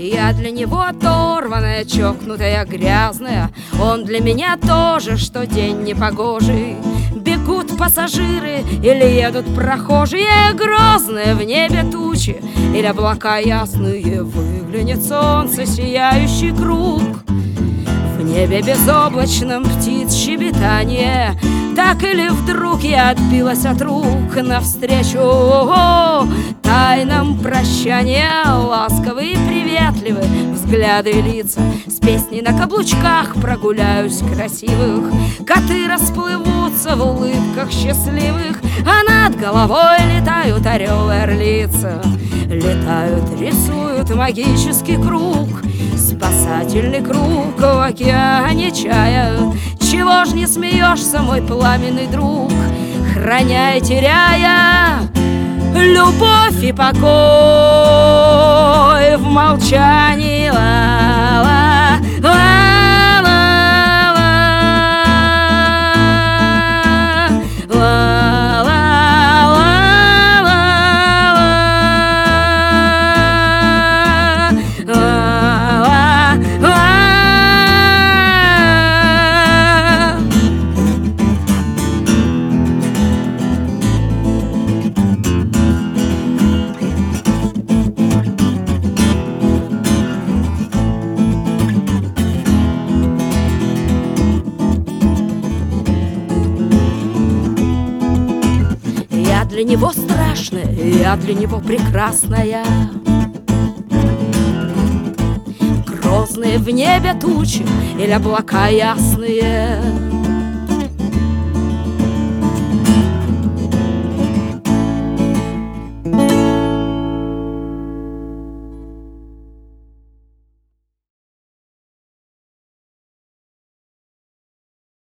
Я для него оторванная, чокнутая, грязная. Он для меня тоже, что день непогожий. Бегут пассажиры или едут прохожие, грозные в небе тучи или облака ясные. Выглянет солнце, сияющий круг. В небе безоблачном птиц щебетание. Так или вдруг я отбилась от рук навстречу тайнам прощания. Ласковые и приветливые взгляды и лица. С песней на каблучках прогуляюсь красивых. Коты расплывутся в улыбках счастливых, а над головой летают орел и орлица. Летают, рисуют магический круг, спасательный круг в океане чая. Чего ж не смеешься, мой пламенный друг, храня и теряя любовь и покой в молчании. Ла-ла, ла-ла, ла-ла, я для него страшная, я для него прекрасная. Грозные в небе тучи или облака ясные.